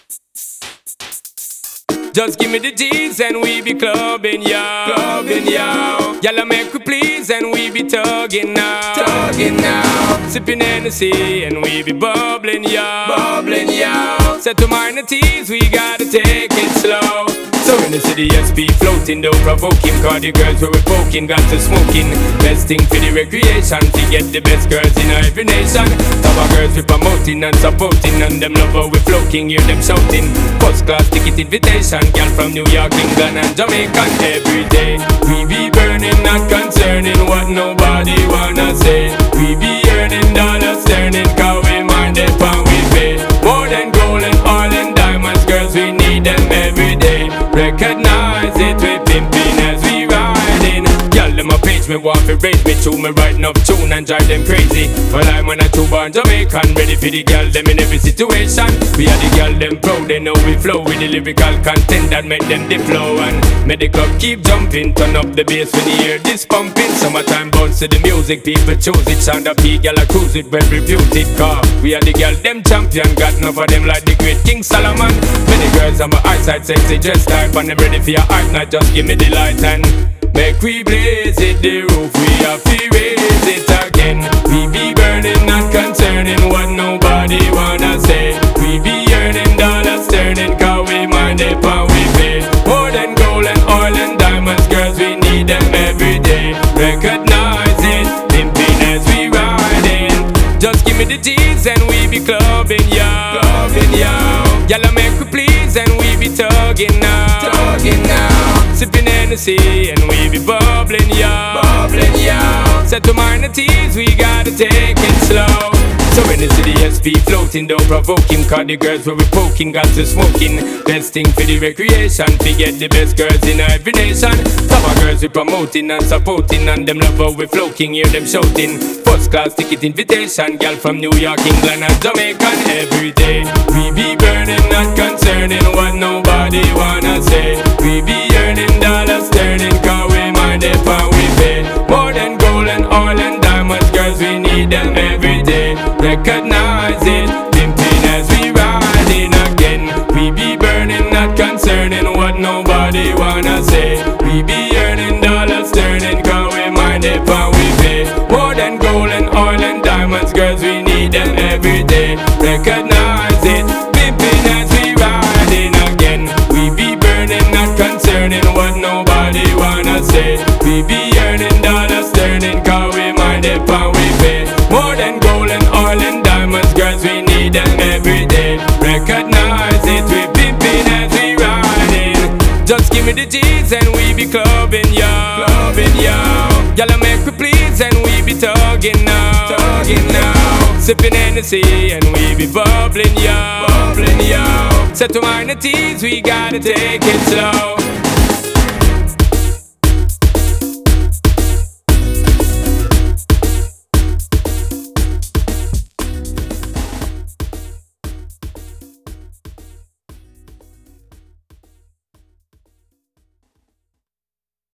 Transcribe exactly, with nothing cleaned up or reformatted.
Just give me the G's and we be clubbing, yo. Clubbing, yo. Y'all make we please and we be tugging now. Tugging now. Sipping Hennessy and we be bubbling, yo. Bubbling, yo. Set to minor T's, we gotta take it slow. So in the city, S P floating, don't provoke him. Cause the girls where we poking, got to smoking. Best thing for the recreation, to get the best girls in every nation. Top of girls we promoting and supporting, and them lover we floating, hear them shouting. First class ticket invitation, girl from New York, England and Jamaica. Every day we be burning, not concerning what nobody wanna say. We be earning dollars, turning, cause we mind it and we pay. More than gold and oil and diamonds, girls we need them every day. Recognize it, we pimpin' as we riding. Y'all them a page, me want to raise me tune. Me writing up tune and drive them crazy. Well I'm on a two-born Jamaican, ready for the girl them in every situation. We are the girl them proud, they know we flow with the lyrical content that make them dip flow. And make the club keep jumping, turn up the bass when you hear this pumping. Summertime bounce to the music, people choose it. Sound up P, girl I cruise it, well reviewed it. Car we are the girl them champion, got enough of them like the great King Solomon. Many girls on my eyesight, sexy dress type, and them ready for your hype night. Just give me the light and make we blaze it, the roof we have to raise it again. We be burning, not concerning what nobody wanna say. We be earning dollars, turning, cause we mind it and we pay. More than gold and oil and diamonds, girls we need them every day. Recognize it, pimping as we riding. Just give me the G's and we be clubbing, yo. Clubbing, yo. Y'all make we please and we be tugging now. Tugging now. Sipping Hennessy and we be bubbling, yo. Bubbling, yo. Set to minor T's, we gotta take it slow. So in the city, S P floating, don't provoke him. Cause the girls where we poking, got to smoking. Best thing for the recreation, to get the best girls in every nation. Top of girls we promoting and supporting, and them lover we floating, hear them shouting. First class ticket invitation, girl from New York, England and Jamaica. Every day we be burning, not concerning what nobody wanna say. We be earning dollars, turning, cause we mind it and we pay. More than gold and oil and diamonds, girls we need them every day. Recognize it, pimping as we riding again. We be burning, not concerning what nobody wanna say. We be earning dollars, turning, cause we mind it and we pay. More than gold and oil and diamonds, girls we need them every day. Recognize it, pimping as we riding again. We be burning, not concerning what nobody wanna say. We be earning dollars, turning, cause we mind it and we pay. More than gold and oil and diamonds, girls we need them every day. Recognize it, we pimping as we riding. Just give me the G's and we be clubbing, yo. Clubbing, yo. Y'all make we please and we be tugging now. Tugging now. Sipping Hennessy and we be bubbling, yo. Bubbling, yo. Set to minor T's, we gotta take it slow.